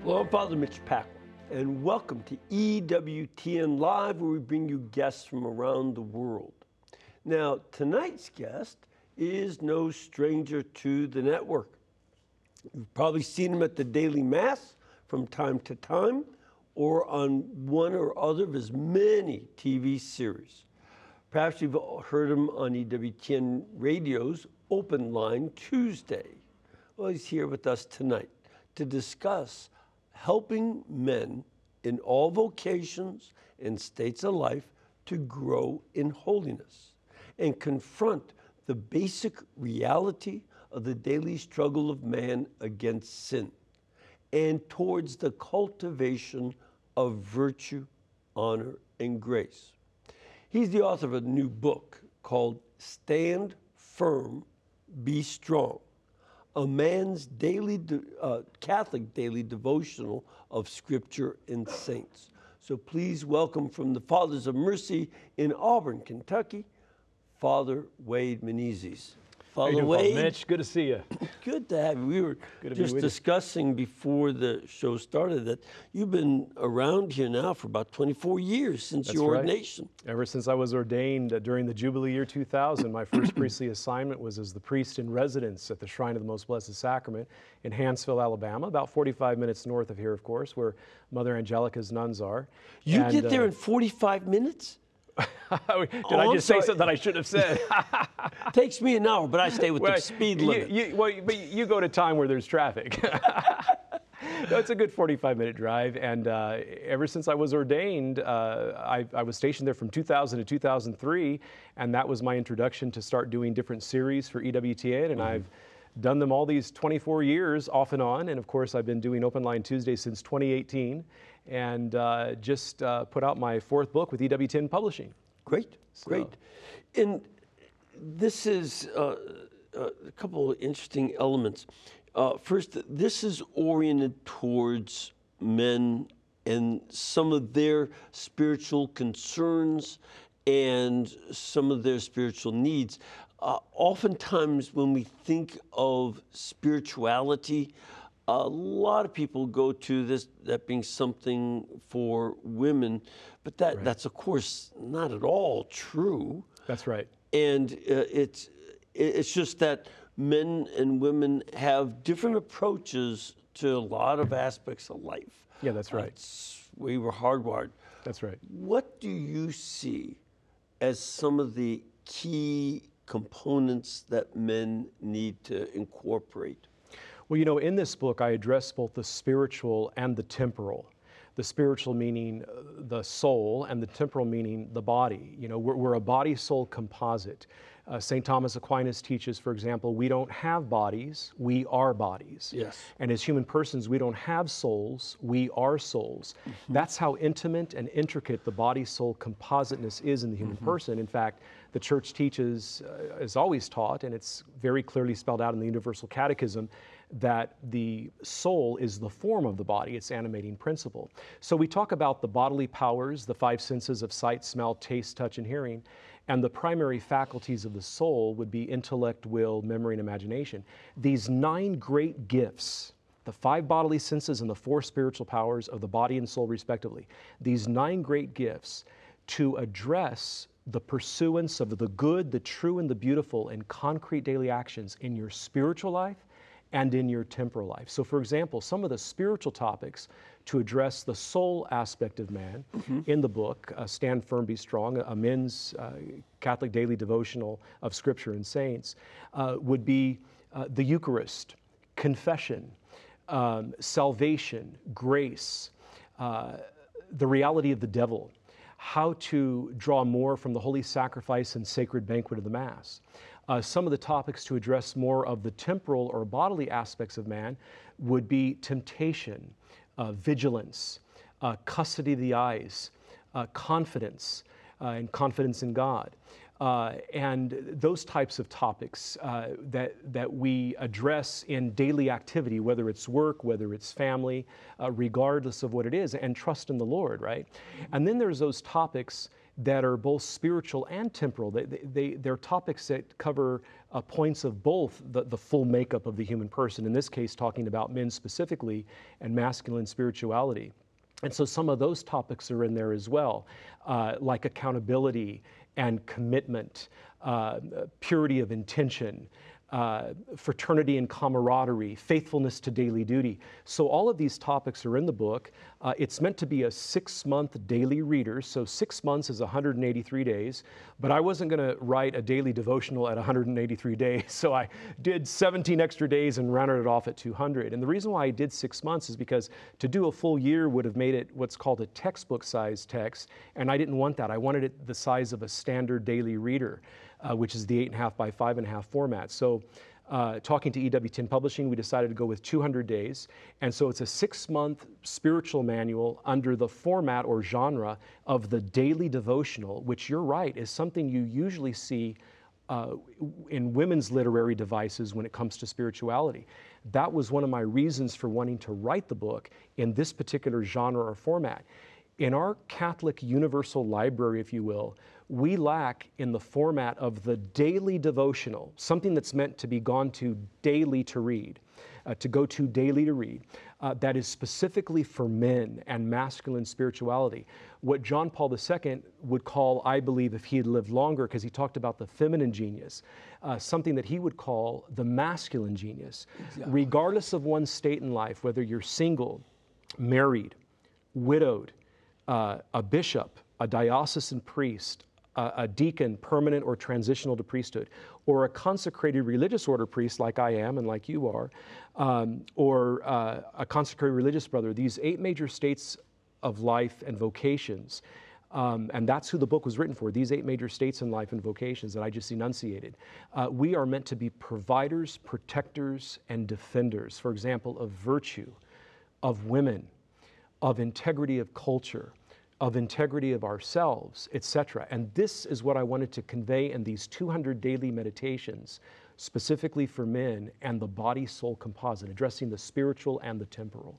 Hello, I'm Father Mitch Pacwa, and welcome to EWTN Live, where we bring you guests from around the world. Now, tonight's guest is no stranger to the network. You've probably seen him at the Daily Mass from time to time, or on one or other of his many TV series. Perhaps you've heard him on EWTN Radio's Open Line Tuesday. Well, he's here with us tonight to discuss helping men in all vocations and states of life to grow in holiness and confront the basic reality of the daily struggle of man against sin and towards the cultivation of virtue, honor, and grace. He's the author of a new book called Stand Firm, Be Strong, a man's Catholic daily devotional of Scripture and saints. So please welcome from the Fathers of Mercy in Auburn, Kentucky, Father Wade Menezes. Father Wade, Mitch, good to see you. Good to have you. We were just discussing before the show started that you've been around here now for about 24 years since your ordination. Ever since I was ordained during the Jubilee year 2000, my first priestly assignment was as the priest in residence at the Shrine of the Most Blessed Sacrament in Hanceville, Alabama, about 45 minutes north of here, of course, where Mother Angelica's nuns are. You get there in 45 minutes? Did I just say something I shouldn't have said? Takes me an hour, but I stay with the speed limit. But you go to time where there's traffic. No, it's a good 45-minute drive, and ever since I was ordained, I was stationed there from 2000 to 2003, and that was my introduction to start doing different series for EWTN, and I've done them all these 24 years off and on, and of course I've been doing Open Line Tuesday since 2018, and just put out my fourth book with EWTN Publishing. Great. And this is a couple of interesting elements. First, this is oriented towards men and some of their spiritual concerns and some of their spiritual needs. Oftentimes when we think of spirituality, a lot of people go to that being something for women, but that's of course not at all true. That's right. And it's just that men and women have different approaches to a lot of aspects of life. Yeah, that's right. We were hardwired. That's right. What do you see as some of the key components that men need to incorporate? Well, you know, in this book, I address both the spiritual and the temporal. The spiritual meaning the soul, and the temporal meaning the body. You know, we're a body-soul composite. St. Thomas Aquinas teaches, for example, we don't have bodies, we are bodies. Yes. And as human persons, we don't have souls, we are souls. That's how intimate and intricate the body-soul compositeness is in the human person. In fact, the Church teaches, is always taught, and it's very clearly spelled out in the Universal Catechism, that the soul is the form of the body, its animating principle. So we talk about the bodily powers, the five senses of sight, smell, taste, touch, and hearing, and the primary faculties of the soul would be intellect, will, memory, and imagination. These 9 great gifts, the 5 bodily senses and the 4 spiritual powers of the body and soul respectively, these 9 great gifts to address the pursuance of the good, the true, and the beautiful in concrete daily actions in your spiritual life and in your temporal life. So for example, some of the spiritual topics to address the soul aspect of man in the book, Stand Firm, Be Strong, a men's Catholic daily devotional of Scripture and saints, would be the Eucharist, confession, salvation, grace, the reality of the devil, how to draw more from the holy sacrifice and sacred banquet of the Mass. Some of the topics to address more of the temporal or bodily aspects of man would be temptation, vigilance, custody of the eyes, confidence, and confidence in God. And those types of topics that we address in daily activity, whether it's work, whether it's family, regardless of what it is, and trust in the Lord, right? And then there's those topics that are both spiritual and temporal. They're topics that cover points of both the full makeup of the human person, in this case talking about men specifically and masculine spirituality. And so some of those topics are in there as well, like accountability and commitment, purity of intention, fraternity and camaraderie, faithfulness to daily duty. So all of these topics are in the book. It's meant to be a 6-month daily reader. So 6 months is 183 days, but I wasn't going to write a daily devotional at 183 days. So I did 17 extra days and rounded it off at 200. And the reason why I did 6 months is because to do a full year would have made it what's called a textbook size text. And I didn't want that. I wanted it the size of a standard daily reader. Which is the 8.5 by 5.5 format. So talking to EWTN Publishing, we decided to go with 200 days. And so it's a 6-month spiritual manual under the format or genre of the daily devotional, which you're right, is something you usually see in women's literary devices when it comes to spirituality. That was one of my reasons for wanting to write the book in this particular genre or format. In our Catholic Universal Library, if you will, we lack in the format of the daily devotional, something that's meant to be gone to daily to read, that is specifically for men and masculine spirituality. What John Paul II would call, I believe, if he had lived longer, because he talked about the feminine genius, something that he would call the masculine genius. Exactly. Regardless of one's state in life, whether you're single, married, widowed, a bishop, a diocesan priest, a deacon, permanent or transitional to priesthood, or a consecrated religious order priest like I am and like you are, or a consecrated religious brother, these 8 major states of life and vocations, and that's who the book was written for, these 8 major states in life and vocations that I just enunciated. We are meant to be providers, protectors, and defenders, for example, of virtue, of women, of integrity of culture, of integrity of ourselves, etc. And this is what I wanted to convey in these 200 daily meditations, specifically for men and the body-soul composite, addressing the spiritual and the temporal.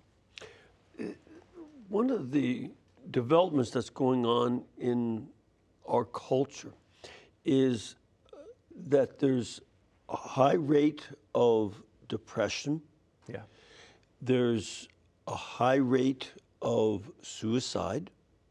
One of the developments that's going on in our culture is that there's a high rate of depression. Yeah. There's a high rate of suicide.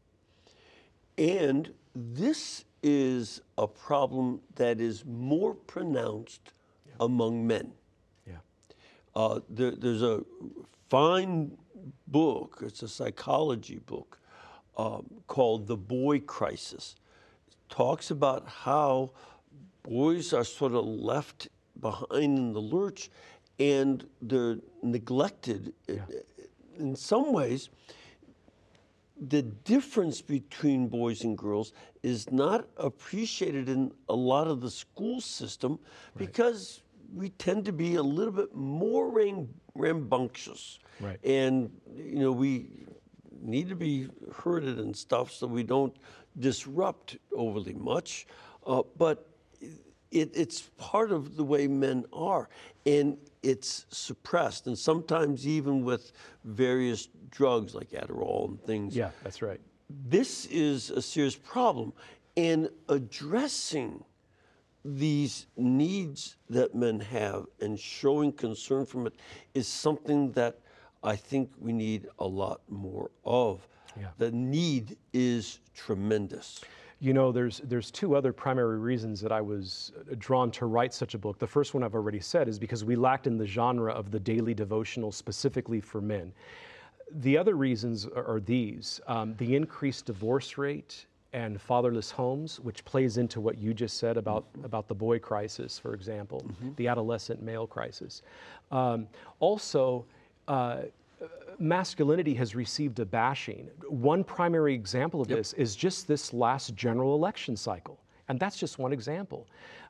And this is a problem that is more pronounced among men. Yeah. There's a fine book, it's a psychology book, called The Boy Crisis. It talks about how boys are sort of left behind in the lurch and they're neglected. Yeah. In some ways, the difference between boys and girls is not appreciated in a lot of the school system because we tend to be a little bit more rambunctious. Right. And, we need to be herded and stuff so we don't disrupt overly much. But it's part of the way men are. And it's suppressed, and sometimes even with various drugs like Adderall and things. Yeah, that's right. This is a serious problem, and addressing these needs that men have and showing concern from it is something that I think we need a lot more of. Yeah. The need is tremendous. There's 2 other primary reasons that I was drawn to write such a book. The first one I've already said is because we lacked in the genre of the daily devotional specifically for men. The other reasons are these: the increased divorce rate and fatherless homes, which plays into what you just said about the boy crisis, for example, the adolescent male crisis. Also, masculinity has received a bashing. One primary example of this is just this last general election cycle, and that's just one example.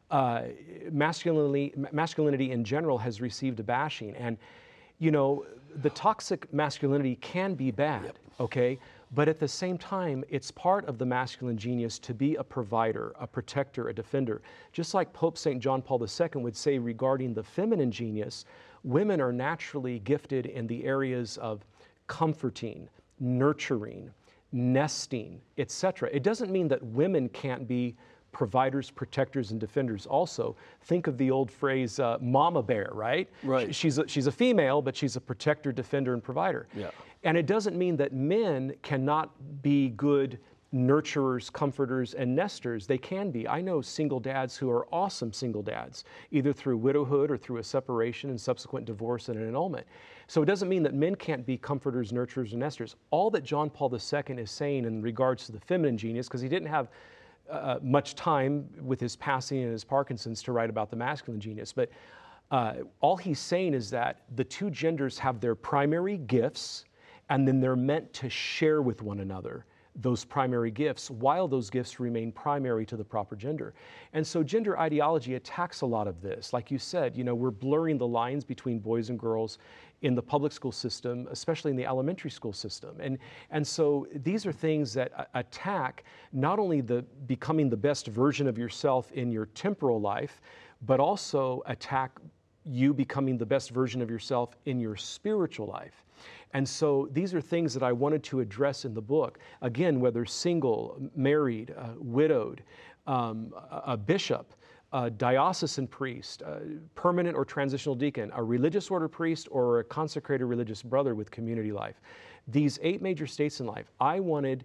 Masculinity in general has received a bashing, and the toxic masculinity can be bad, okay? But at the same time, it's part of the masculine genius to be a provider, a protector, a defender. Just like Pope St. John Paul II would say regarding the feminine genius, women are naturally gifted in the areas of comforting, nurturing, nesting, etc. It doesn't mean that women can't be providers, protectors, and defenders. Also, think of the old phrase, mama bear, right? Right. She's a female, but she's a protector, defender, and provider. Yeah. And it doesn't mean that men cannot be good nurturers, comforters, and nesters. They can be. I know single dads who are awesome single dads, either through widowhood or through a separation and subsequent divorce and an annulment. So it doesn't mean that men can't be comforters, nurturers, and nesters. All that John Paul II is saying in regards to the feminine genius, because he didn't have much time with his passing and his Parkinson's to write about the masculine genius, but all he's saying is that the two genders have their primary gifts, and then they're meant to share with one another those primary gifts while those gifts remain primary to the proper gender. And so gender ideology attacks a lot of this. Like you said, we're blurring the lines between boys and girls in the public school system, especially in the elementary school system. And so these are things that attack not only the becoming the best version of yourself in your temporal life, but also attack you becoming the best version of yourself in your spiritual life. And so these are things that I wanted to address in the book. Again, whether single, married, widowed, a bishop, a diocesan priest, a permanent or transitional deacon, a religious order priest, or a consecrated religious brother with community life. These 8 major states in life, I wanted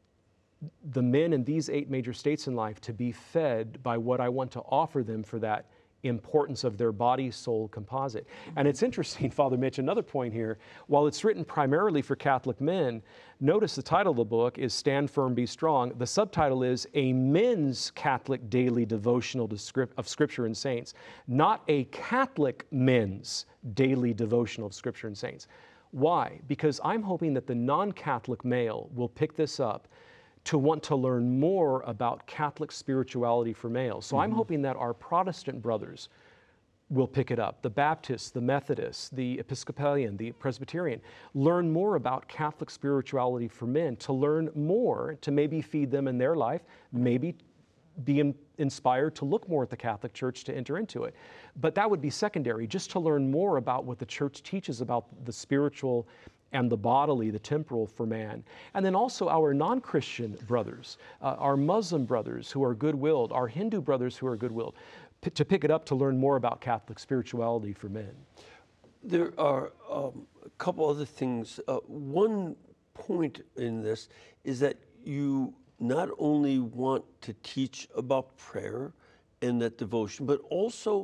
the men in these 8 major states in life to be fed by what I want to offer them for that importance of their body-soul composite. And it's interesting, Father Mitch, another point here, while it's written primarily for Catholic men, notice the title of the book is Stand Firm, Be Strong. The subtitle is A Men's Catholic Daily Devotional of Scripture and Saints, not a Catholic men's daily devotional of Scripture and Saints. Why? Because I'm hoping that the non-Catholic male will pick this up to want to learn more about Catholic spirituality for males. So I'm hoping that our Protestant brothers will pick it up. The Baptists, the Methodists, the Episcopalian, the Presbyterian, learn more about Catholic spirituality for men, to learn more, to maybe feed them in their life, maybe be inspired to look more at the Catholic Church to enter into it. But that would be secondary, just to learn more about what the Church teaches about the spiritual and the bodily, the temporal for man. And then also our non-Christian brothers, our Muslim brothers who are good-willed, our Hindu brothers who are good-willed, to pick it up to learn more about Catholic spirituality for men. There are a couple other things. One point in this is that you not only want to teach about prayer and that devotion, but also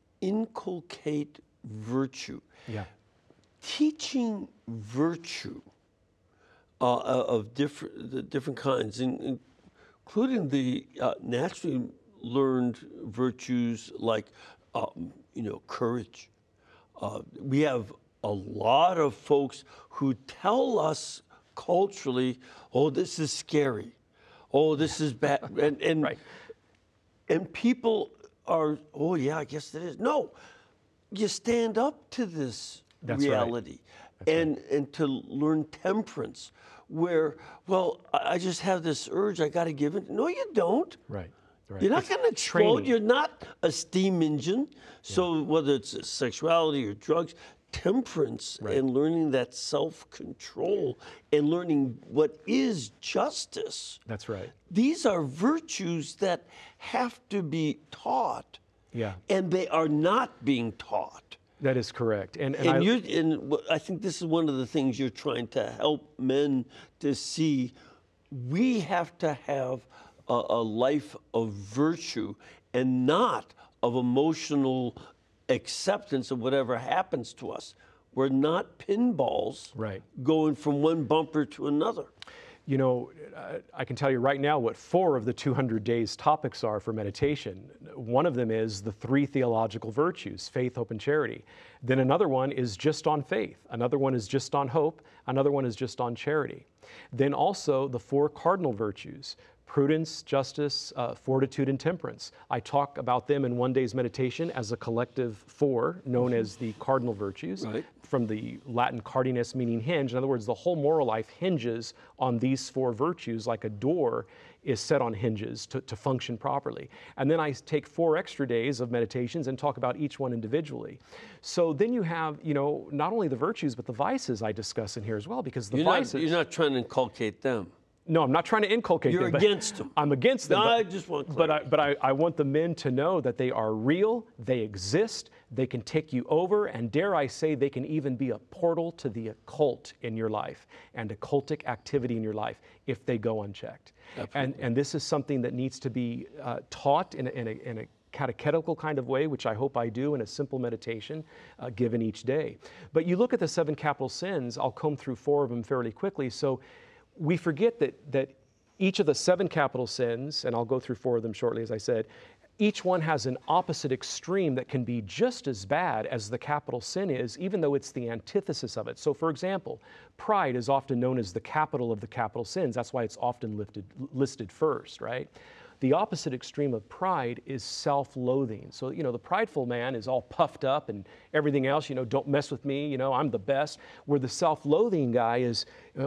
inculcate virtue. Yeah. Teaching virtue of different kinds, including the naturally learned virtues like, courage. We have a lot of folks who tell us culturally, "Oh, this is scary. Oh, this is bad," and Right. And people are, "Oh yeah, I guess it is." No, you stand up to this That's reality, right. and to learn temperance, where, well, I just have this urge, I got to give it. No, you don't. Right. Right. You're not It's going to explode. training. You're not a steam engine. So whether it's sexuality or drugs, temperance Right. and learning that self-control and learning what is justice. That's right. These are virtues that have to be taught, Yeah. and they are not being taught. That is correct. And I think this is one of the things you're trying to help men to see. We have to have a life of virtue and not of emotional acceptance of whatever happens to us. We're not pinballs Right. going from one bumper to another. I can tell you right now what 4 of the 200 days topics are for meditation. One of them is the 3 theological virtues, faith, hope, and charity. Then another one is just on faith. Another one is just on hope. Another one is just on charity. Then also the 4 cardinal virtues, prudence, justice, fortitude, and temperance. I talk about them in one day's meditation as a collective 4, known as the cardinal virtues, Right. from the Latin cardinus, meaning hinge. In other words, the whole moral life hinges on these 4 virtues, like a door is set on hinges to function properly. And then I take 4 extra days of meditations and talk about each one individually. So then you have, not only the virtues, but the vices I discuss in here as well, because the vices... You're not trying to inculcate them. No, I'm not trying to inculcate You're them. against them. I'm against them. No, but- I just want But clarity. I want the men to know that they are real, they exist, they can take you over, and dare I say, they can even be a portal to the occult in your life and occultic activity in your life if they go unchecked. And this is something that needs to be taught in a catechetical kind of way, which I hope I do in a simple meditation given each day. But you look at the 7 capital sins, I'll comb through 4 of them fairly quickly. So we forget that each of the 7 capital sins, and I'll go through 4 of them shortly, as I said, each one has an opposite extreme that can be just as bad as the capital sin is, even though it's the antithesis of it. So for example, pride is often known as the capital of the capital sins. That's why it's often listed first, right? The opposite extreme of pride is self-loathing. So, the prideful man is all puffed up and everything else, don't mess with me, I'm the best. Where the self-loathing guy is,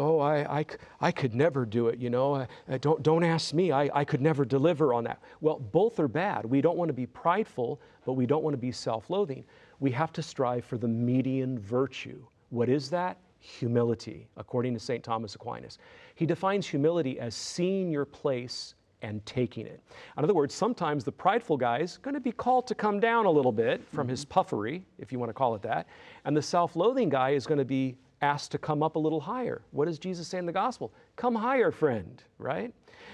I could never do it, don't ask me, I could never deliver on that. Well, both are bad. We don't want to be prideful, but we don't want to be self-loathing. We have to strive for the median virtue. What is that? Humility, according to St. Thomas Aquinas. He defines humility as seeing your place and taking it. In other words, sometimes the prideful guy is going to be called to come down a little bit from his puffery, if you want to call it that, and the self-loathing guy is going to be asked to come up a little higher. What does Jesus say in the gospel? Come higher, friend, right?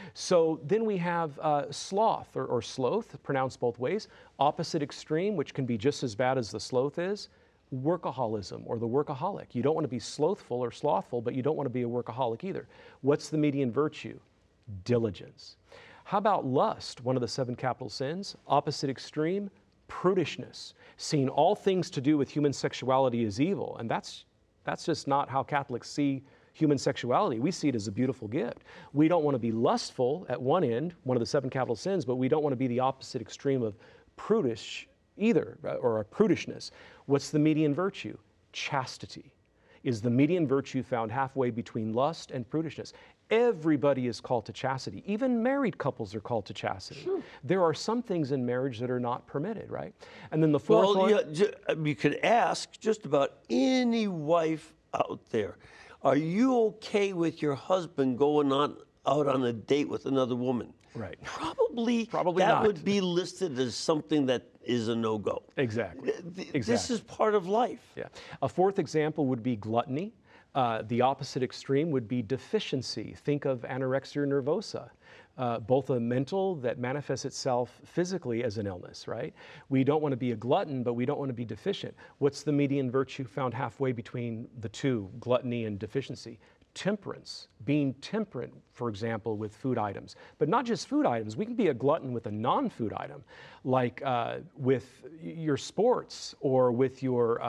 So then we have sloth or sloth, pronounced both ways, opposite extreme, which can be just as bad as the sloth is, workaholism or the workaholic. You don't want to be slothful or slothful, but you don't want to be a workaholic either. What's the median virtue? Diligence. How about lust, one of the 7 capital sins? Opposite extreme, prudishness, seeing all things to do with human sexuality as evil. And that's just not how Catholics see human sexuality. We see it as a beautiful gift. We don't want to be lustful at one end, one of the 7 capital sins, but we don't want to be the opposite extreme of prudish either, or a prudishness. What's the median virtue? Chastity. Is the median virtue found halfway between lust and prudishness. Everybody is called to chastity. Even married couples are called to chastity. Sure. There are some things in marriage that are not permitted, right? And then the fourth one... you could ask just about any wife out there, are you okay with your husband going out on a date with another woman? Right. Probably that not. would be listed as something that is a no-go. Exactly. This is part of life. Yeah. A fourth example would be gluttony. The opposite extreme would be deficiency. Think of anorexia nervosa, both a mental that manifests itself physically as an illness, right? We don't want to be a glutton, but we don't want to be deficient. What's the median virtue found halfway between the two, gluttony and deficiency? Temperance, being temperate, for example, with food items. But not just food items, we can be a glutton with a non-food item, like with your sports or with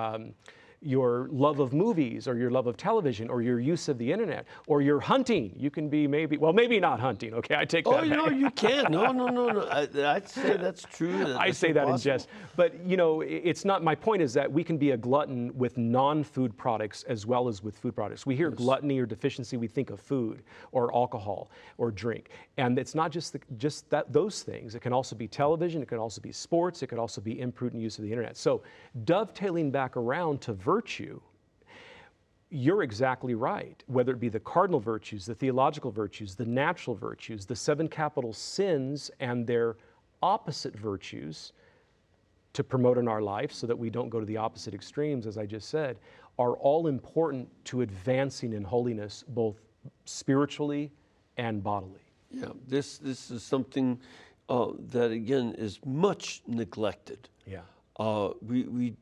your love of movies or your love of television or your use of the internet or your hunting. You can be maybe not hunting, okay? I take that back. No, you can. No. I'd say that's true. I say that in jest. But, it's not, my point is that we can be a glutton with non-food products as well as with food products. We hear gluttony or deficiency, we think of food or alcohol or drink. And it's not just those things. It can also be television, it can also be sports, it could also be imprudent use of the internet. So dovetailing back around to virtue, you're exactly right. Whether it be the cardinal virtues, the theological virtues, the natural virtues, the 7 capital sins and their opposite virtues to promote in our life so that we don't go to the opposite extremes, as I just said, are all important to advancing in holiness, both spiritually and bodily. Yeah, this is something that, again, is much neglected. Yeah. We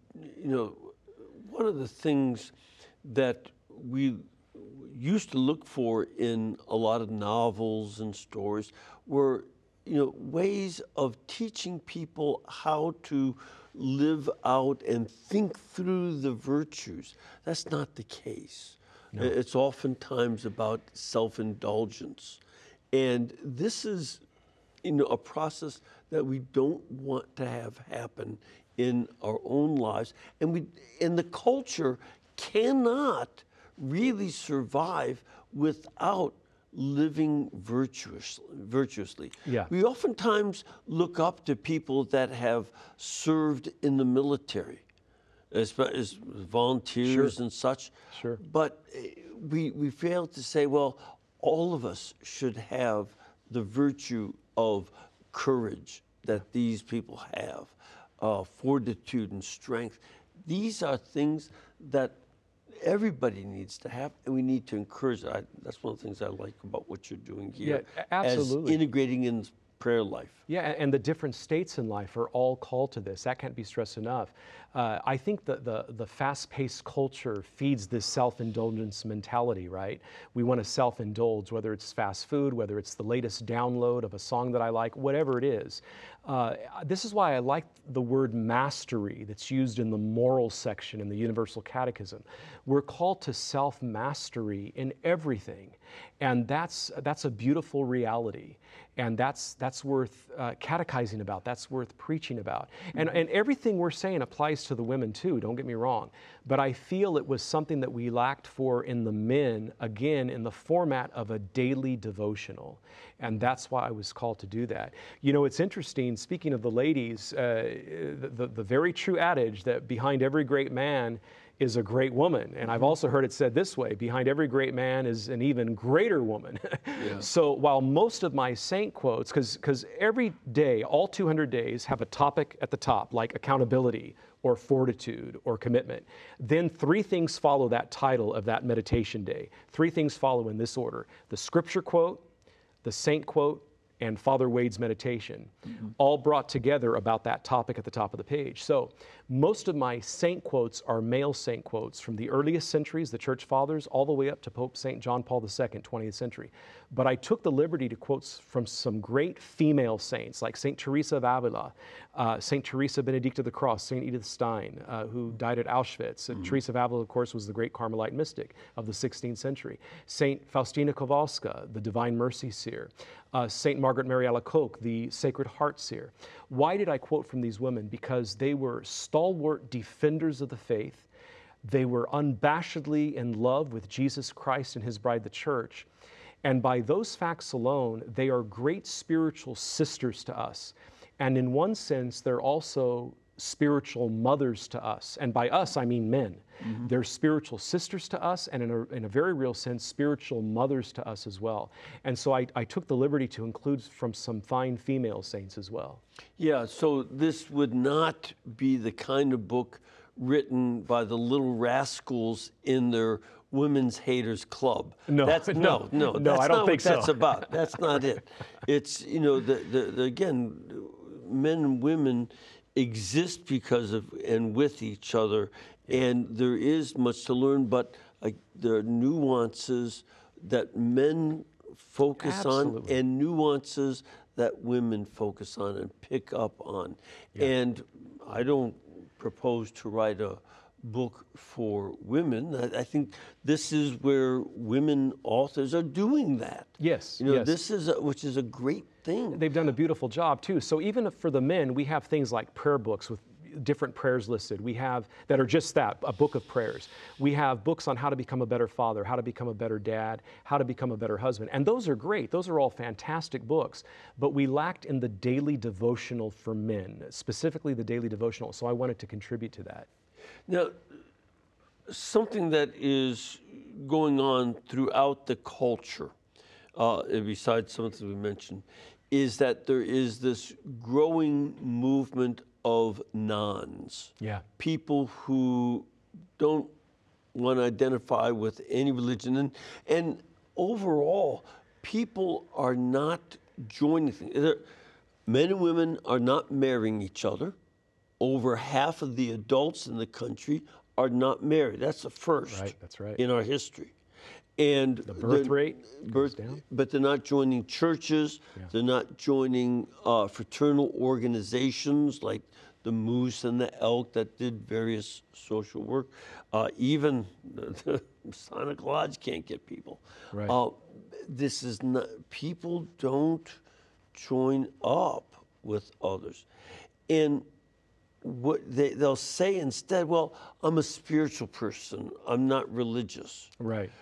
one of the things that we used to look for in a lot of novels and stories were, ways of teaching people how to live out and think through the virtues. That's not the case. No. It's oftentimes about self-indulgence. And this is, a process that we don't want to have happen in our own lives. And the culture cannot really survive without living virtuously. Yeah. We oftentimes look up to people that have served in the military as volunteers and such. Sure. But we fail to say, well, all of us should have the virtue of courage that these people have, fortitude and strength. These are things that everybody needs to have, and we need to encourage it. That's one of the things I like about what you're doing here. Yeah, absolutely. As integrating in prayer life. Yeah, and the different states in life are all called to this. That can't be stressed enough. I think that the fast-paced culture feeds this self-indulgence mentality, right? We want to self-indulge, whether it's fast food, whether it's the latest download of a song that I like, whatever it is. This is why I like the word mastery that's used in the moral section in the Universal Catechism. We're called to self-mastery in everything, and that's a beautiful reality. And that's worth catechizing about. That's worth preaching about. And everything we're saying applies to the women too, don't get me wrong. But I feel it was something that we lacked for in the men, again, in the format of a daily devotional. And that's why I was called to do that. You know, it's interesting, speaking of the ladies, the very true adage that behind every great man is a great woman. And I've also heard it said this way, behind every great man is an even greater woman. Yeah. So while most of my saint quotes, because every day, all 200 days have a topic at the top, like accountability or fortitude or commitment, then 3 things follow that title of that meditation day. 3 things follow in this order: the scripture quote, the saint quote, and Father Wade's meditation, all brought together about that topic at the top of the page. So most of my saint quotes are male saint quotes from the earliest centuries, the church fathers, all the way up to Pope St. John Paul II, 20th century. But I took the liberty to quote from some great female saints like St. Teresa of Avila, St. Teresa Benedicta of the Cross, St. Edith Stein, who died at Auschwitz. Teresa of Avila, of course, was the great Carmelite mystic of the 16th century. St. Faustina Kowalska, the Divine Mercy seer. St. Margaret Mary Alacoque, the Sacred Heart seer. Why did I quote from these women? Because they were stalwart defenders of the faith. They were unabashedly in love with Jesus Christ and his bride, the church. And by those facts alone, they are great spiritual sisters to us. And in one sense, they're also spiritual mothers to us. And by us, I mean men. They're spiritual sisters to us, and in a very real sense, spiritual mothers to us as well. And so I took the liberty to include from some fine female saints as well. Yeah, so this would not be the kind of book written by the little rascals in their women's haters club. No, that's, no, that's I don't think so. That's so. about. That's not it. It's, you know, again, men and women exist because of and with each other, and there is much to learn, but there are nuances that men focus on and nuances that women focus on and pick up on. Yeah. And I don't propose to write a book for women. I think this is where women authors are doing that. Yes. You know, yes. this is which is a great thing. They've done a beautiful job too. So even for the men, we have things like prayer books with different prayers listed. We have that are just that, a book of prayers. We have books on how to become a better father, how to become a better dad, how to become a better husband. And those are great. Those are all fantastic books. But we lacked in the daily devotional for men, specifically the daily devotional. So I wanted to contribute to that. Now, something that is going on throughout the culture, besides something we mentioned, is that there is this growing movement of nones. Yeah. People who don't want to identify with any religion. And overall, people are not joining things. Men and women are not marrying each other. Over half of the adults in the country are not married. That's the first that's right. in our history. And the birth rate goes down. But they're not joining churches. Yeah. They're not joining fraternal organizations like the Moose and the Elk that did various social work. Even the Masonic Lodge can't get people. Right. This is not. People don't join up with others, and what they'll say instead, well, I'm a spiritual person. I'm not religious. Right.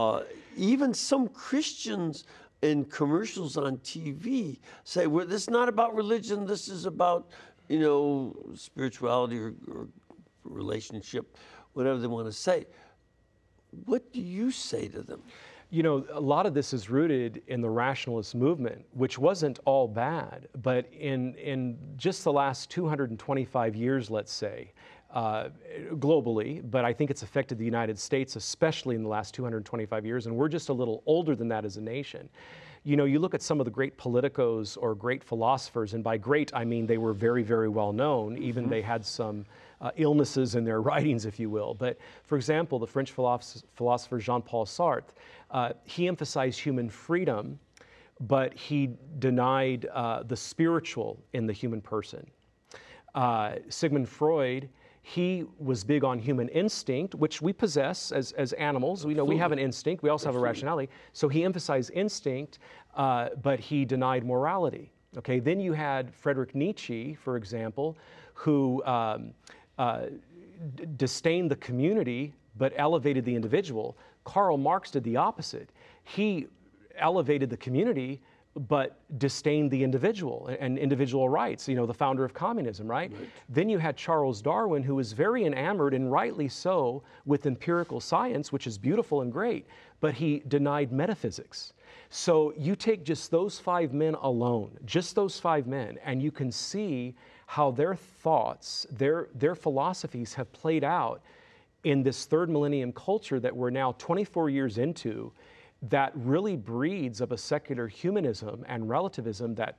Even some Christians in commercials on TV say, well, this is not about religion. This is about, you know, spirituality or relationship, whatever they want to say. What do you say to them? You know, a lot of this is rooted in the rationalist movement, which wasn't all bad, but in just the last 225 years, let's say, globally, but I think it's affected the United States, especially in the last 225 years, and we're just a little older than that as a nation. You know, you look at some of the great politicos or great philosophers, and by great, I mean they were very, very well known, even they had some illnesses in their writings, if you will. But for example, the French philosopher Jean-Paul Sartre, he emphasized human freedom, but he denied the spiritual in the human person. Sigmund Freud, he was big on human instinct, which we possess as animals. We know we have an instinct. We also have a rationality. So he emphasized instinct, but he denied morality. Okay. Then you had Friedrich Nietzsche, for example, who disdained the community but elevated the individual. Karl Marx did the opposite. He elevated the community but disdained the individual and individual rights, you know, the founder of communism, right? Then you had Charles Darwin, who was very enamored, and rightly so, with empirical science, which is beautiful and great, but he denied metaphysics. So you take just those 5 men alone, just those 5 men, and you can see how their thoughts, their philosophies have played out in this third millennium culture that we're now 24 years into, that really breeds of a secular humanism and relativism that,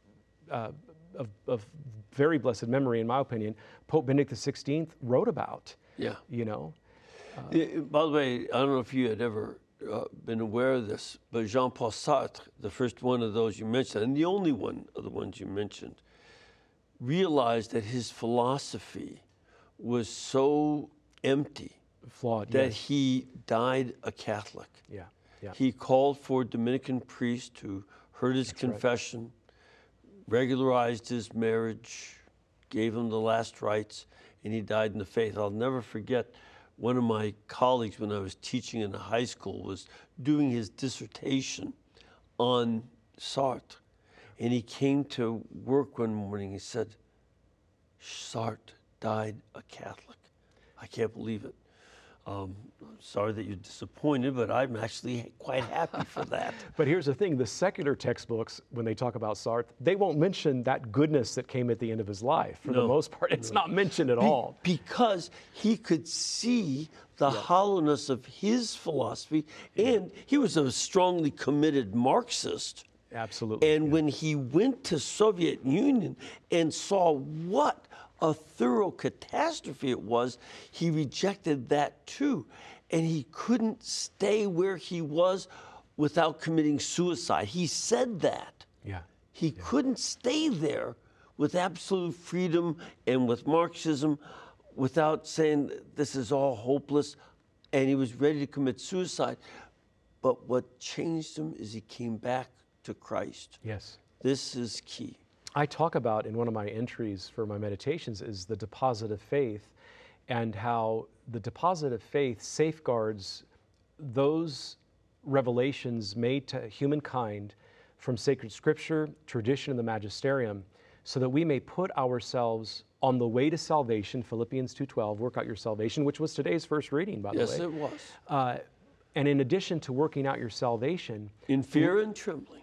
of very blessed memory, in my opinion, Pope Benedict XVI wrote about. Yeah. You know? By the way, I don't know if you had ever been aware of this, but Jean-Paul Sartre, the first one of those you mentioned, and the only one of the ones you mentioned, realized that his philosophy was so empty, flawed, that yes. he died a Catholic. Yeah. Yeah. He called for a Dominican priest who heard his confession, regularized his marriage, gave him the last rites, and he died in the faith. I'll never forget, one of my colleagues when I was teaching in a high school was doing his dissertation on Sartre. And he came to work one morning, he said, Sartre died a Catholic. I can't believe it. I'm sorry that you're disappointed, but I'm actually quite happy for that. But here's the thing, the secular textbooks, when they talk about Sartre, they won't mention that goodness that came at the end of his life. For the most part, it's not mentioned at all. Because he could see the hollowness of his philosophy, and he was a strongly committed Marxist. Absolutely. And when he went to Soviet Union and saw what a thorough catastrophe it was, he rejected that too. And he couldn't stay where he was without committing suicide. He said that. Yeah. He couldn't stay there with absolute freedom and with Marxism without saying this is all hopeless. And he was ready to commit suicide. But what changed him is he came back to Christ. Yes. This is key. I talk about in one of my entries for my meditations is the deposit of faith, and how the deposit of faith safeguards those revelations made to humankind from sacred scripture, tradition, and the magisterium, so that we may put ourselves on the way to salvation, Philippians 2:12, work out your salvation, which was today's first reading, by the way. Yes, it was. And in addition to working out your salvation, in fear and trembling,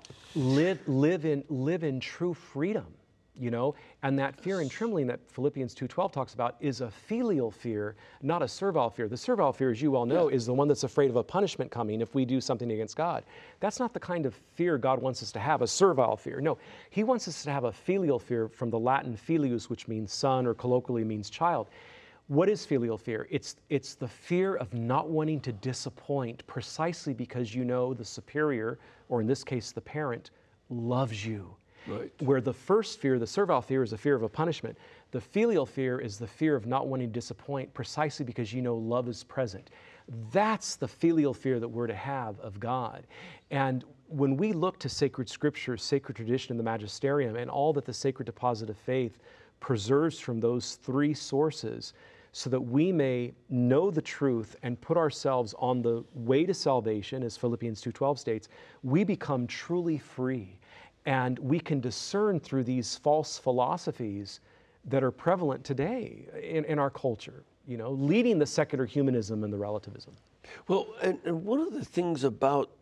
live in true freedom, you know, and that fear and trembling that Philippians 2:12 talks about is a filial fear, not a servile fear. The servile fear, as you well know, is the one that's afraid of a punishment coming if we do something against God. That's not the kind of fear God wants us to have, a servile fear. No, he wants us to have a filial fear, from the Latin filius, which means son, or colloquially means child. What is filial fear? It's the fear of not wanting to disappoint, precisely because you know the superior, or in this case the parent, loves you. Right. Where the first fear, the servile fear, is the fear of a punishment. The filial fear is the fear of not wanting to disappoint, precisely because you know love is present. That's the filial fear that we're to have of God. And when we look to sacred scripture, sacred tradition, and the magisterium, and all that the sacred deposit of faith preserves from those 3 sources, so that we may know the truth and put ourselves on the way to salvation, as Philippians 2:12 states, we become truly free. And we can discern through these false philosophies that are prevalent today in our culture, you know, leading the secular humanism and the relativism. Well, and one of the things about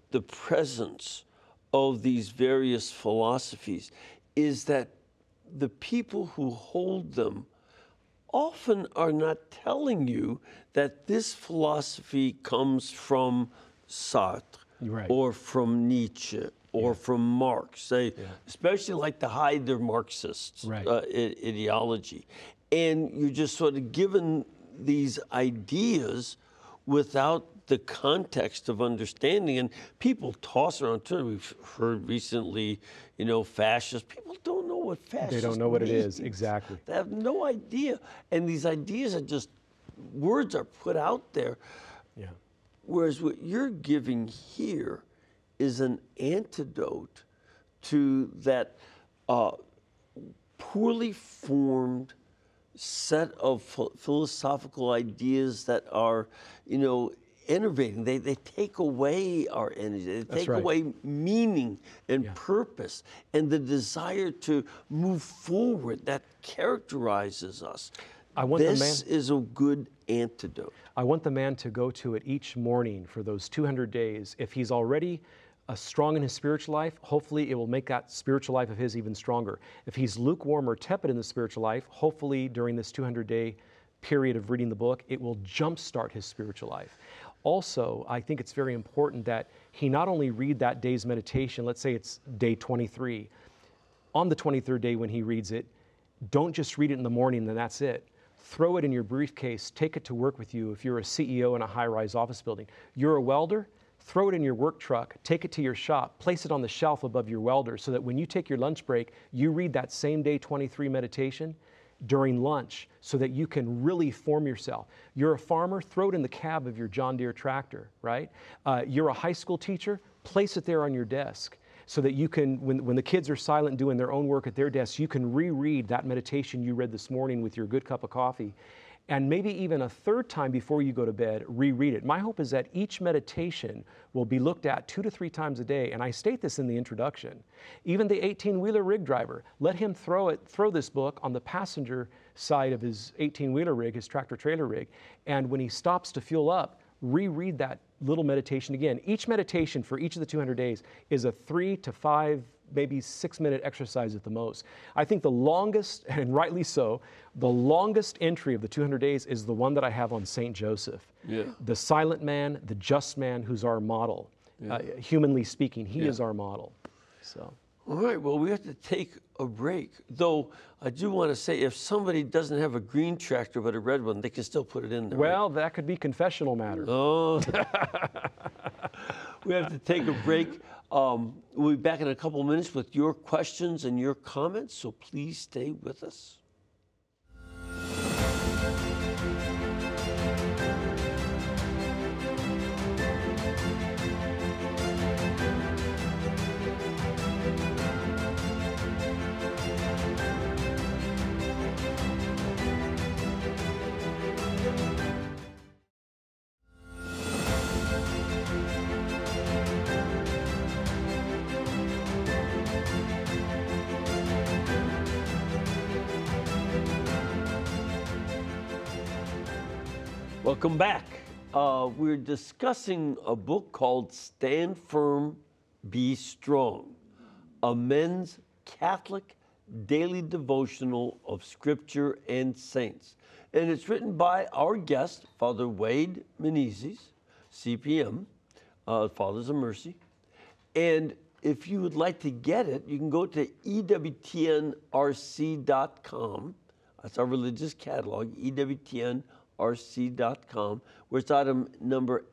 the presence of these various philosophies is that the people who hold them often are not telling you that this philosophy comes from Sartre Right. or from Nietzsche or from Marx. They especially like to hide their Marxist Right. ideology. And you're just sort of given these ideas without the context of understanding. And people toss around too. We've heard recently, fascist. People don't know what fascist They don't know what it means. is, exactly. They have no idea. And these ideas are just, words are put out there. Yeah. Whereas what you're giving here is an antidote to that poorly formed set of philosophical ideas that are, enervating. They take away our energy. They take right. away meaning and purpose and the desire to move forward that characterizes us. This is a good antidote. I want the man to go to it each morning for those 200 days. If he's already strong in his spiritual life, hopefully it will make that spiritual life of his even stronger. If he's lukewarm or tepid in the spiritual life, hopefully during this 200-day period of reading the book, it will jumpstart his spiritual life. Also, I think it's very important that he not only read that day's meditation, let's say it's day 23. On the 23rd day when he reads it, don't just read it in the morning and that's it. Throw it in your briefcase, take it to work with you. If you're a CEO in a high-rise office building, you're a welder, throw it in your work truck, take it to your shop, place it on the shelf above your welder so that when you take your lunch break, you read that same day 23 meditation during lunch so that you can really form yourself. You're a farmer, throw it in the cab of your John Deere tractor, right? You're a high school teacher, place it there on your desk so that you can, when the kids are silent doing their own work at their desks, you can reread that meditation you read this morning with your good cup of coffee. And maybe even a third time before you go to bed, reread it. My hope is that each meditation will be looked at 2 to 3 times a day. And I state this in the introduction. Even the 18-wheeler rig driver, let him throw this book on the passenger side of his 18-wheeler rig, his tractor-trailer rig. And when he stops to fuel up, reread that little meditation again. Each meditation for each of the 200 days is a 3 to 5, maybe 6-minute exercise at the most. I think the longest, and rightly so, the longest entry of the 200 days is the one that I have on St. Joseph. Yeah. The silent man, the just man who's our model. Humanly speaking, he is our model. So. All right, well, we have to take a break. Though I do want to say, if somebody doesn't have a green tractor but a red one, they can still put it in there. Well, that could be confessional matter. Oh, we have to take a break. We'll be back in a couple of minutes with your questions and your comments, so please stay with us. Welcome back. We're discussing a book called Stand Firm, Be Strong, a men's Catholic daily devotional of Scripture and Saints. And it's written by our guest, Father Wade Menezes, CPM, Fathers of Mercy. And if you would like to get it, you can go to EWTNRC.com. That's our religious catalog, EWTNRC.com, where it's item number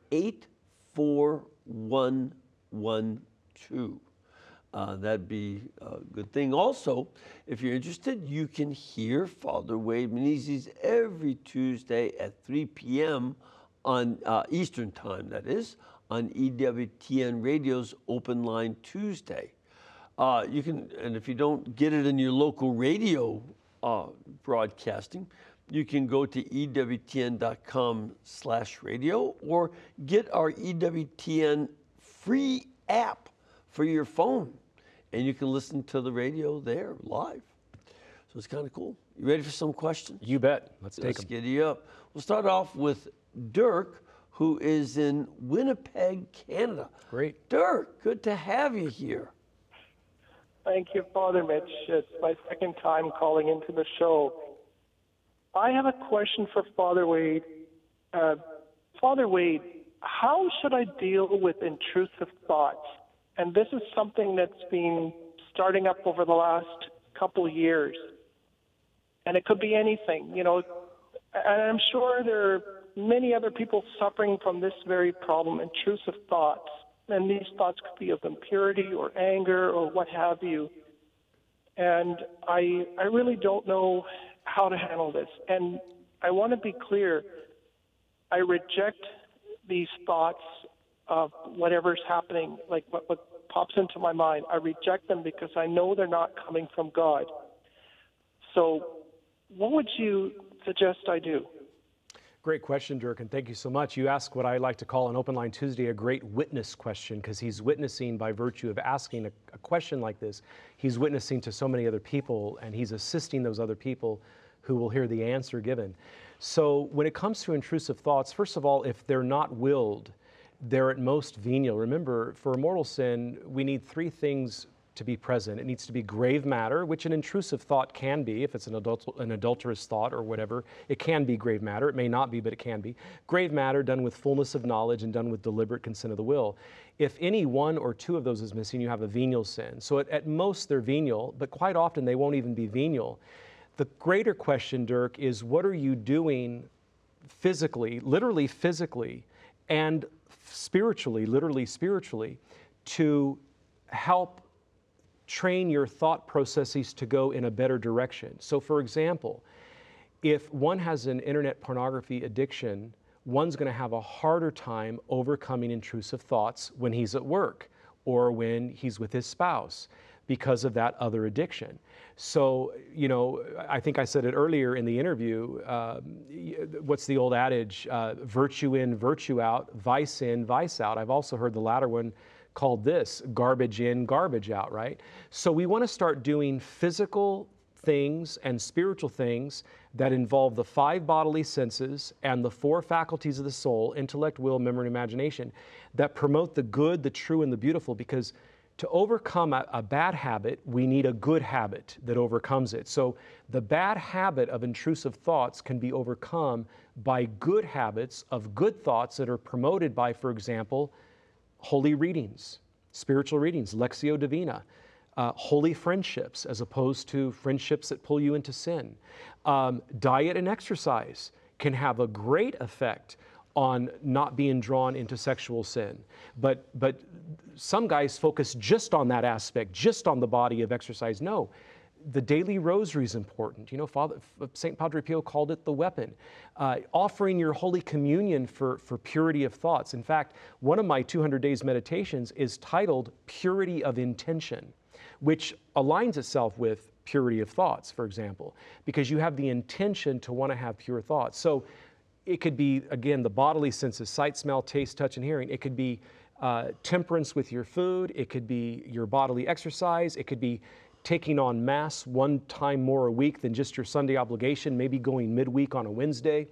84112. That'd be a good thing. Also, if you're interested, you can hear Father Wade Menezes every Tuesday at 3 p.m. on Eastern Time, that is, on EWTN Radio's Open Line Tuesday. You can, and if you don't get it in your local radio broadcasting, you can go to EWTN.com/radio or get our EWTN free app for your phone, and you can listen to the radio there live. So it's kind of cool. You ready for some questions? You bet. Let's take them. Let's get you up. We'll start off with Dirk, who is in Winnipeg, Canada. Great. Dirk, good to have you here. Thank you, Father Mitch. It's my second time calling into the show. I have a question for Father Wade. Father Wade, how should I deal with intrusive thoughts? And this is something that's been starting up over the last couple of years. And it could be anything, you know. And I'm sure there are many other people suffering from this very problem, intrusive thoughts. And these thoughts could be of impurity or anger or what have you. And I really don't know how to handle this. And I want to be clear, I reject these thoughts of whatever's happening, like what pops into my mind. I reject them because I know they're not coming from God. So what would you suggest I do? Great question, Dirk, and thank you so much. You ask what I like to call on Open Line Tuesday a great witness question, because he's witnessing by virtue of asking a question like this. He's witnessing to so many other people, and he's assisting those other people who will hear the answer given. So when it comes to intrusive thoughts, first of all, if they're not willed, they're at most venial. Remember, for a mortal sin, we need three things to be present. It needs to be grave matter, which an intrusive thought can be. If it's an adulterous thought or whatever, it can be grave matter. It may not be, but it can be. Grave matter done with fullness of knowledge and done with deliberate consent of the will. If any one or two of those is missing, you have a venial sin. So at most they're venial, but quite often they won't even be venial. The greater question, Dirk, is what are you doing physically, literally physically, and spiritually, literally spiritually, to help train your thought processes to go in a better direction. So for example, if one has an internet pornography addiction, one's going to have a harder time overcoming intrusive thoughts when he's at work or when he's with his spouse because of that other addiction. So, you know, I think I said it earlier in the interview, what's the old adage, virtue in, virtue out, vice in, vice out. I've also heard the latter one called this, garbage in, garbage out, right? So we want to start doing physical things and spiritual things that involve the five bodily senses and the four faculties of the soul, intellect, will, memory, and imagination, that promote the good, the true, and the beautiful, because to overcome a bad habit, we need a good habit that overcomes it. So the bad habit of intrusive thoughts can be overcome by good habits of good thoughts that are promoted by, for example, holy readings, spiritual readings, Lectio Divina, holy friendships as opposed to friendships that pull you into sin. Diet and exercise can have a great effect on not being drawn into sexual sin. But some guys focus just on that aspect, just on the body of exercise. No, the daily rosary is important. You know, St. Padre Pio called it the weapon. Offering your Holy Communion for purity of thoughts. In fact, one of my 200 days meditations is titled Purity of Intention, which aligns itself with purity of thoughts, for example, because you have the intention to want to have pure thoughts. So it could be, again, the bodily senses, sight, smell, taste, touch, and hearing. It could be temperance with your food. It could be your bodily exercise. It could be taking on Mass one time more a week than just your Sunday obligation, maybe going midweek on a Wednesday.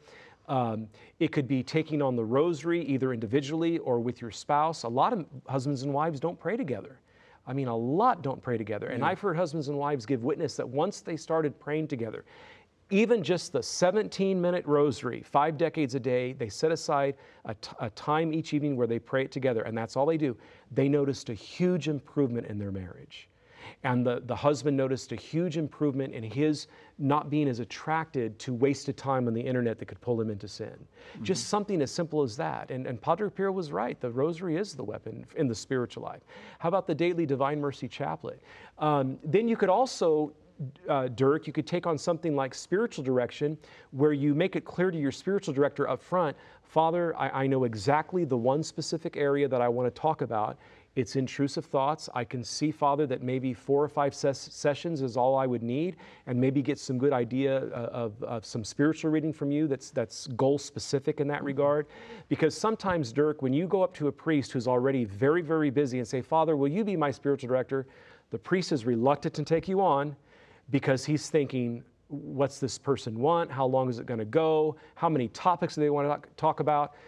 It could be taking on the rosary, either individually or with your spouse. A lot of husbands and wives don't pray together. I mean, a lot don't pray together. And I've heard husbands and wives give witness that once they started praying together, even just the 17-minute rosary, 5 decades a day, they set aside a time each evening where they pray it together, and that's all they do. They noticed a huge improvement in their marriage. And the husband noticed a huge improvement in his not being as attracted to wasted time on the internet that could pull him into sin. Mm-hmm. Just something as simple as that. And Padre Pio was right. The rosary is the weapon in the spiritual life. How about the daily Divine Mercy Chaplet? Then you could also, Dirk, you could take on something like spiritual direction, where you make it clear to your spiritual director up front, Father, I know exactly the one specific area that I want to talk about. It's intrusive thoughts. I can see, Father, that maybe 4 or 5 sessions is all I would need, and maybe get some good idea of some spiritual reading from you that's goal specific in that regard. Because sometimes, Dirk, when you go up to a priest who's already very, very busy and say, Father, will you be my spiritual director? The priest is reluctant to take you on because he's thinking, what's this person want? How long is it going to go? How many topics do they want to talk about?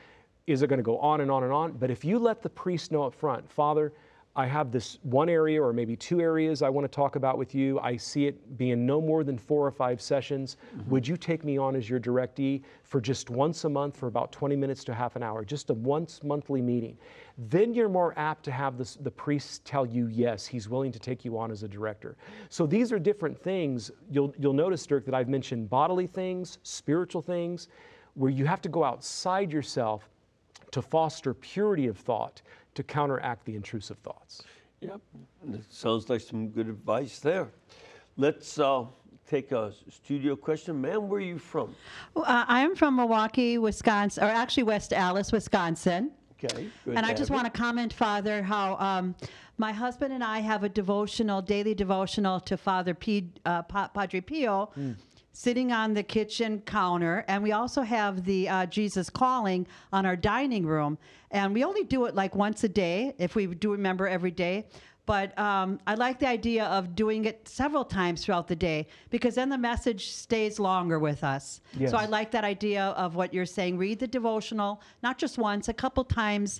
is it going to go on and on and on? But if you let the priest know up front, Father, I have this one area or maybe two areas I want to talk about with you. I see it being no more than 4 or 5 sessions. Would you take me on as your directee for just once a month for about 20 minutes to half an hour, just a once monthly meeting? Then you're more apt to have the priest tell you, yes, he's willing to take you on as a director. So these are different things. You'll notice, Dirk, that I've mentioned bodily things, spiritual things, where you have to go outside yourself to foster purity of thought, to counteract the intrusive thoughts. Yep, that sounds like some good advice there. Let's take a studio question. Ma'am, where are you from? Well, I'm from Milwaukee, Wisconsin, or actually West Allis, Wisconsin. Okay, good. And I just want to comment, Father, how my husband and I have a daily devotional to Father Padre Pio, sitting on the kitchen counter, and we also have the Jesus Calling on our dining room, and we only do it like once a day, if we do remember every day. But I like the idea of doing it several times throughout the day, because then the message stays longer with us. Yes. So I like that idea of what you're saying. Read the devotional, not just once, a couple times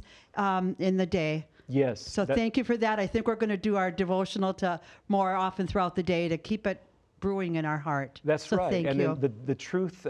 in the day. Yes. So thank you for that. I think we're going to do our devotional to more often throughout the day to keep it brewing in our heart. That's so right. Thank and you. then the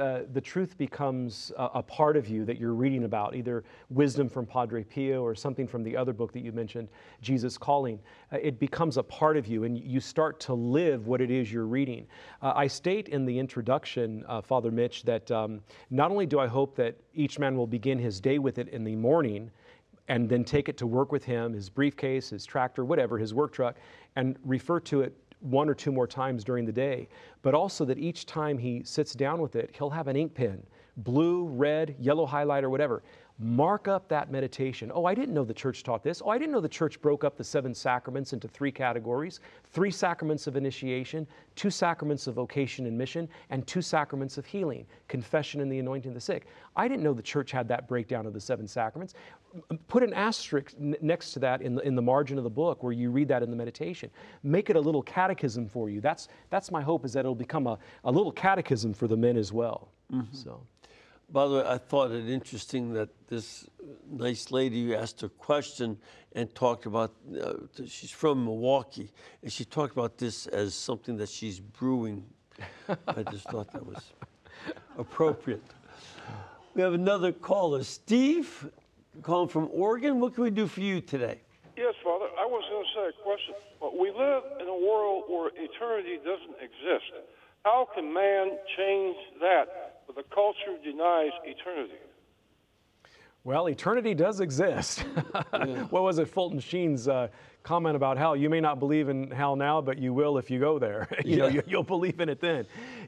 truth becomes a part of you that you're reading about, either wisdom from Padre Pio or something from the other book that you mentioned, Jesus Calling. It becomes a part of you, and you start to live what it is you're reading. I state in the introduction, Father Mitch, that not only do I hope that each man will begin his day with it in the morning, and then take it to work with him, his briefcase, his tractor, whatever, his work truck, and refer to it 1 or 2 more times during the day, but also that each time he sits down with it, he'll have an ink pen, blue, red, yellow highlighter, whatever. Mark up that meditation. Oh, I didn't know the church taught this. Oh, I didn't know the church broke up the 7 sacraments into 3 categories: 3 sacraments of initiation, 2 sacraments of vocation and mission, and 2 sacraments of healing, confession and the anointing of the sick. I didn't know the church had that breakdown of the 7 sacraments. Put an asterisk next to that in the margin of the book where you read that in the meditation. Make it a little catechism for you. That's my hope, is that it'll become a little catechism for the men as well. So. By the way, I thought it interesting that this nice lady asked a question and talked about, she's from Milwaukee, and she talked about this as something that she's brewing. I just thought that was appropriate. We have another caller. Steve, calling from Oregon. What can we do for you today? Yes, Father. I was going to say a question. Well, we live in a world where eternity doesn't exist. How can man change that? But the culture denies eternity. Well, eternity does exist. What was it, Fulton Sheen's comment about hell? You may not believe in hell now, but you will if you go there. You'll believe in it then.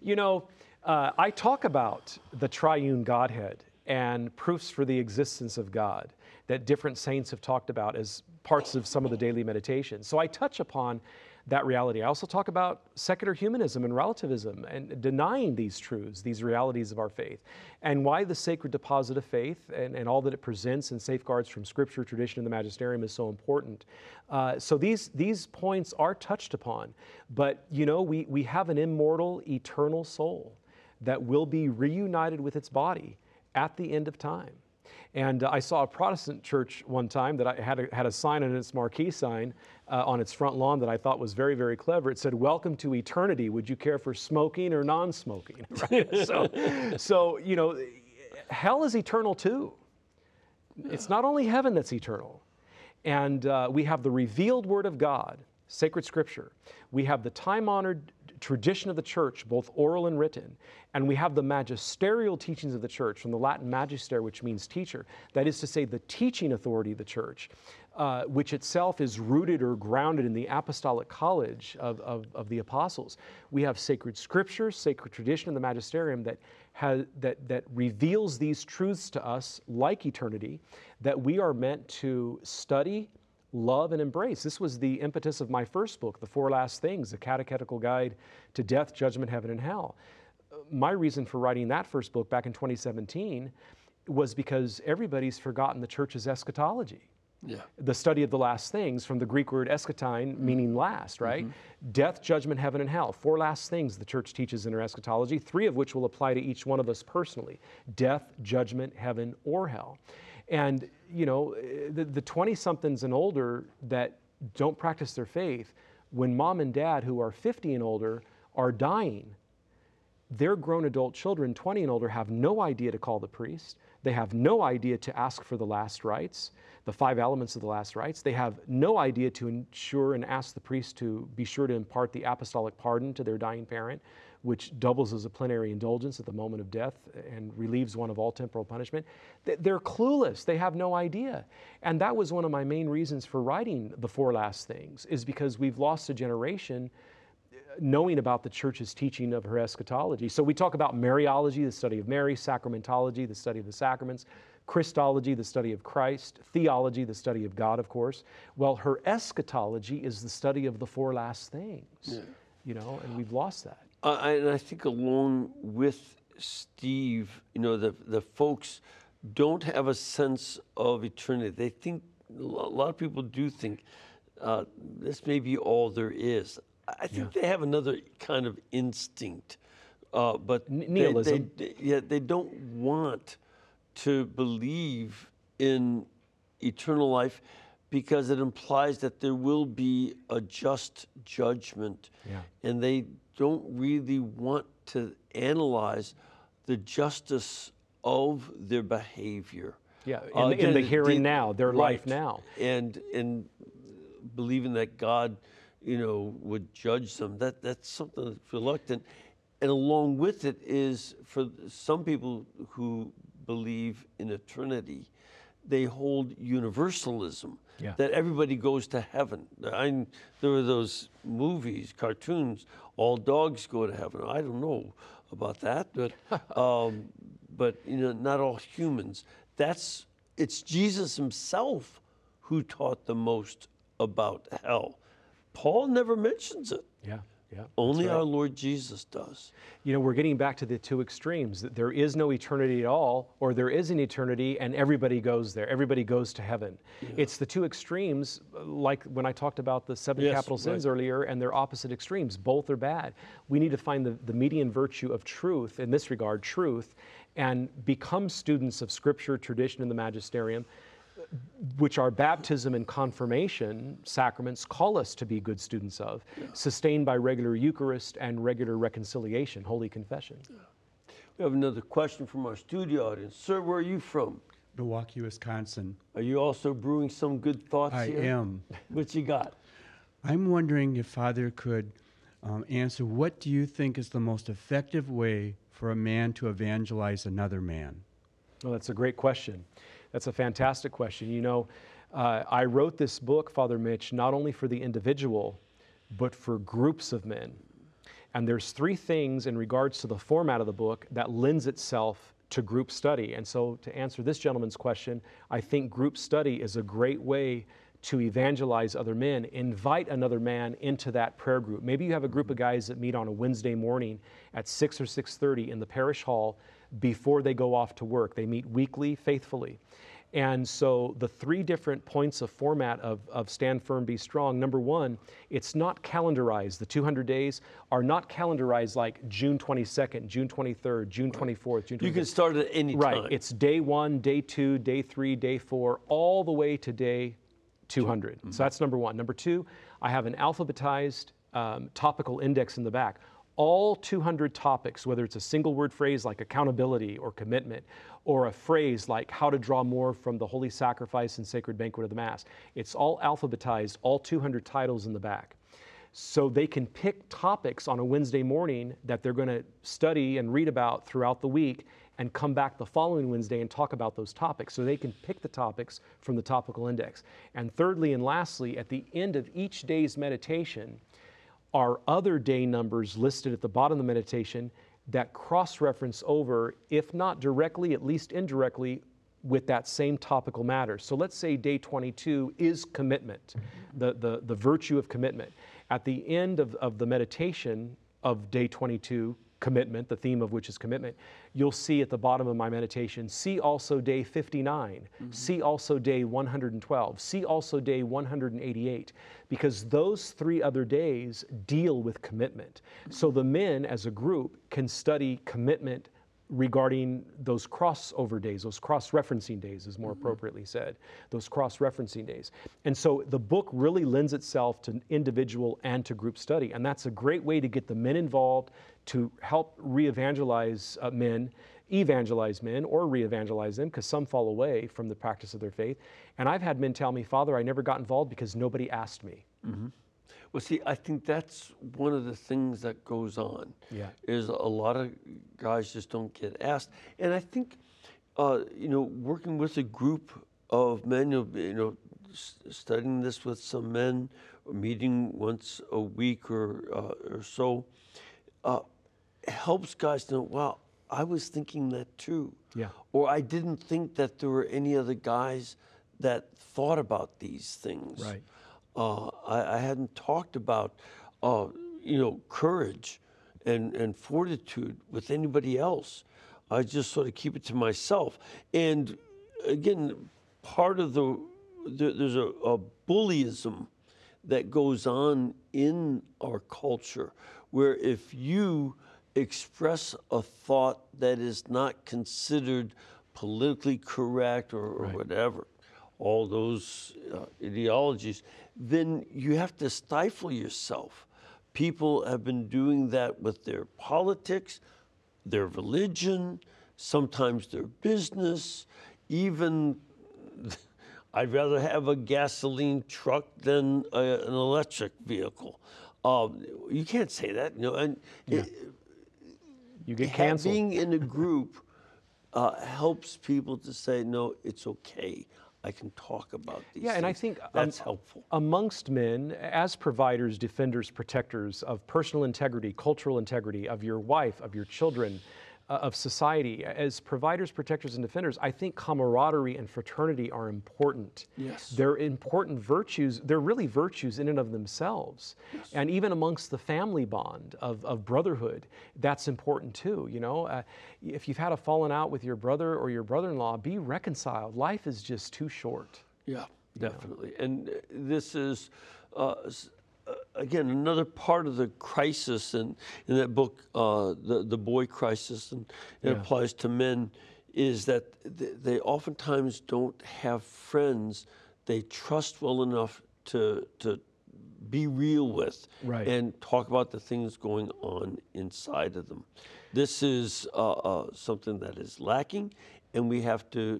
I talk about the triune Godhead and proofs for the existence of God that different saints have talked about as parts of some of the daily meditations. So I touch upon that reality. I also talk about secular humanism and relativism and denying these truths, these realities of our faith, and why the sacred deposit of faith and all that it presents and safeguards from Scripture, tradition, and the magisterium is so important. So these points are touched upon, but we have an immortal, eternal soul that will be reunited with its body at the end of time. And I saw a Protestant church one time that had a sign on its marquee sign on its front lawn that I thought was very, very clever. It said, "Welcome to eternity. Would you care for smoking or non-smoking?" Right? So hell is eternal too. It's not only heaven that's eternal. And we have the revealed Word of God, sacred Scripture. We have the time-honored tradition of the church, both oral and written, and we have the magisterial teachings of the church, from the Latin magister, which means teacher. That is to say, the teaching authority of the church, which itself is rooted or grounded in the apostolic college of the apostles. We have sacred Scripture, sacred tradition, and the magisterium that reveals these truths to us, like eternity, that we are meant to study, love, and embrace. This was the impetus of my first book, The 4 Last Things, a catechetical guide to death, judgment, heaven, and hell. My reason for writing that first book back in 2017 was because everybody's forgotten the church's eschatology. Yeah. The study of the last things, from the Greek word eschaton, meaning last, right? Death, judgment, heaven, and hell. 4 last things the church teaches in her eschatology, 3 of which will apply to each one of us personally. Death, judgment, heaven, or hell. And, you know, the 20-somethings and older that don't practice their faith, when mom and dad who are 50 and older are dying, their grown adult children, 20 and older, have no idea to call the priest. They have no idea to ask for the last rites, the 5 elements of the last rites. They have no idea to ensure and ask the priest to be sure to impart the apostolic pardon to their dying parent, which doubles as a plenary indulgence at the moment of death and relieves one of all temporal punishment. They're clueless. They have no idea. And that was one of my main reasons for writing The 4 Last Things, is because we've lost a generation knowing about the church's teaching of her eschatology. So we talk about Mariology, the study of Mary; sacramentology, the study of the sacraments; Christology, the study of Christ; theology, the study of God, of course. Well, her eschatology is the study of the 4 last things, you know, and we've lost that. And I think along with Steve, you know, the folks don't have a sense of eternity. They think, a lot of people do think, this may be all there is. I think they have another kind of instinct, but nihilism. They don't want to believe in eternal life because it implies that there will be a just judgment, and they don't really want to analyze the justice of their behavior. Yeah, in the here and now, their life right. now. And believing that God, you know, would judge them, that's something that's reluctant. And along with it is, for some people who believe in eternity, they hold universalism, that everybody goes to heaven. There were those movies, cartoons, all dogs go to heaven. I don't know about that, but you know, not all humans. It's Jesus himself who taught the most about hell. Paul never mentions it. Only our Lord Jesus does. You know, we're getting back to the 2 extremes, that there is no eternity at all, or there is an eternity and everybody goes there. Everybody goes to heaven. It's the 2 extremes, like when I talked about the 7 capital sins earlier, and they're opposite extremes. Both are bad. We need to find the median virtue of truth, in this regard, truth, and become students of Scripture, tradition, and the magisterium, which our baptism and confirmation sacraments call us to be good students of, sustained by regular Eucharist and regular reconciliation, Holy Confession. We have another question from our studio audience. Sir, where are you from? Milwaukee, Wisconsin. Are you also brewing some good thoughts here? I am. What you got? I'm wondering if Father could answer, what do you think is the most effective way for a man to evangelize another man? Well, that's a great question. That's a fantastic question. You know, I wrote this book, Father Mitch, not only for the individual, but for groups of men. And there's 3 things in regards to the format of the book that lends itself to group study. And so to answer this gentleman's question, I think group study is a great way to evangelize other men. Invite another man into that prayer group. Maybe you have a group of guys that meet on a Wednesday morning at 6 or 6:30 in the parish hall before they go off to work. They meet weekly, faithfully. And so the 3 different points of format of Stand Firm, Be Strong. Number 1, it's not calendarized. The 200 days are not calendarized like June 22nd, June 23rd, June 24th, June 25th. You can start at any time. Right. It's day 1, day 2, day 3, day 4, all the way to day 200. So that's number 1. Number 2, I have an alphabetized topical index in the back. All 200 topics, whether it's a single word phrase like accountability or commitment, or a phrase like how to draw more from the holy sacrifice and sacred banquet of the Mass. It's all alphabetized, all 200 titles in the back. So they can pick topics on a Wednesday morning that they're going to study and read about throughout the week and come back the following Wednesday and talk about those topics. So they can pick the topics from the topical index. And thirdly and lastly, at the end of each day's meditation, are other day numbers listed at the bottom of the meditation that cross-reference over, if not directly, at least indirectly, with that same topical matter. So let's say day 22 is commitment, the virtue of commitment. At the end of the meditation of day 22, commitment, the theme of which is commitment, you'll see at the bottom of my meditation, see also day 59, see also day 112, see also day 188, because those 3 other days deal with commitment. So the men as a group can study commitment regarding those crossover days, those cross-referencing days is more appropriately said, those cross-referencing days. And so the book really lends itself to individual and to group study, and that's a great way to get the men involved, to help re-evangelize men, evangelize men, or re-evangelize them, because some fall away from the practice of their faith. And I've had men tell me, Father, I never got involved because nobody asked me. Well, see, I think that's one of the things that goes on. Yeah. Is a lot of guys just don't get asked, and I think, working with a group of men, studying this with some men, or meeting once a week or so, helps guys to know, wow, I was thinking that too. Yeah. Or I didn't think that there were any other guys that thought about these things. Right. I hadn't talked about, courage and fortitude with anybody else. I just sort of keep it to myself. And again, part of there's a bullyism that goes on in our culture, where if you express a thought that is not considered politically correct or whatever, all those ideologies, then you have to stifle yourself. People have been doing that with their politics, their religion, sometimes their business, even I'd rather have a gasoline truck than an electric vehicle. You can't say that, and You get canceled. being in a group helps people to say, no, it's okay. I can talk about these things. And I think that's helpful. Amongst men, as providers, defenders, protectors of personal integrity, cultural integrity, of your wife, of your children, of society, as providers, protectors, and defenders, I think camaraderie and fraternity are important. Yes. They're important virtues. They're really virtues in and of themselves. Yes. And even amongst the family bond of brotherhood, that's important too. If you've had a falling out with your brother or your brother-in-law, be reconciled. Life is just too short. Yeah, definitely. And this is, again, another part of the crisis in that book, the boy crisis, and it applies to men, is that they oftentimes don't have friends they trust well enough to be real with and talk about the things going on inside of them. This is something that is lacking, and we have to,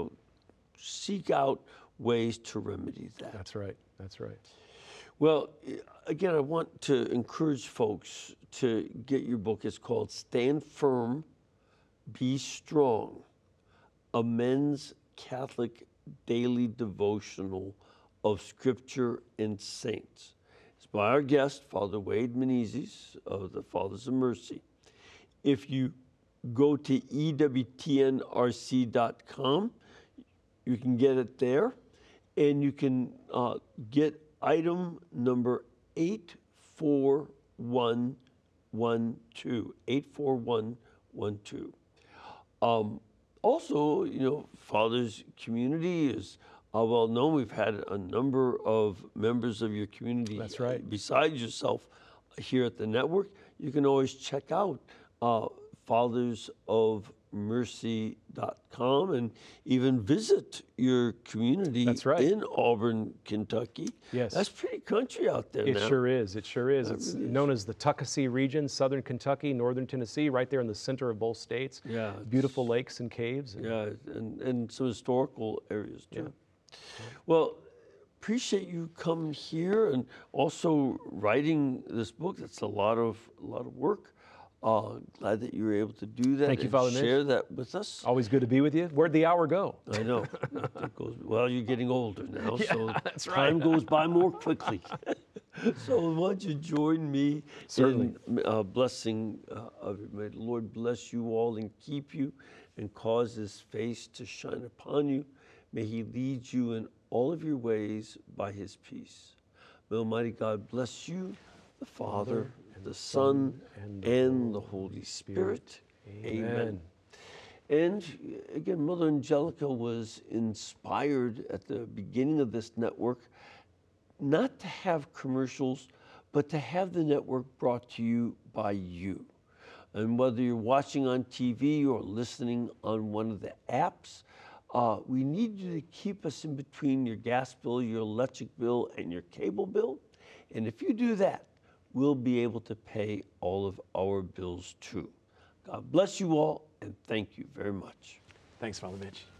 seek out ways to remedy that. That's right. That's right. Well, again, I want to encourage folks to get your book. It's called Stand Firm, Be Strong, a men's Catholic daily devotional of Scripture and Saints. It's by our guest, Father Wade Menezes of the Fathers of Mercy. If you go to EWTNRC.com, you can get it there, and you can get item number 84112. 84112. Also, Father's community is well known. We've had a number of members of your community. That's right. Besides yourself here at the network. You can always check out fathersofmercy.com and even visit your community in Auburn, Kentucky. Yes. That's pretty country out there now. It sure is. It sure is. It's known as the Tuckasee region, southern Kentucky, northern Tennessee, right there in the center of both states. Yeah. Beautiful lakes and caves. And some historical areas too. Yeah. Well, appreciate you coming here and also writing this book. That's a lot of work. Glad that you were able to do that. Thank you, Father Share that with us. Always good to be with you. Where'd the hour go? I know. Well, you're getting older now, so that's right. time goes by more quickly. So why don't you join me in blessing of it. May the Lord bless you all and keep you and cause His face to shine upon you. May He lead you in all of your ways by His peace. May Almighty God bless you, the Father, the Son, and the Holy Spirit. Amen. And again, Mother Angelica was inspired at the beginning of this network not to have commercials, but to have the network brought to you by you. And whether you're watching on TV or listening on one of the apps, we need you to keep us in between your gas bill, your electric bill, and your cable bill. And if you do that, we'll be able to pay all of our bills too. God bless you all, and thank you very much. Thanks, Father Mitch.